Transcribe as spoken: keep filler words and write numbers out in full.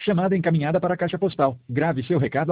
Chamada encaminhada para a caixa postal. Grave seu recado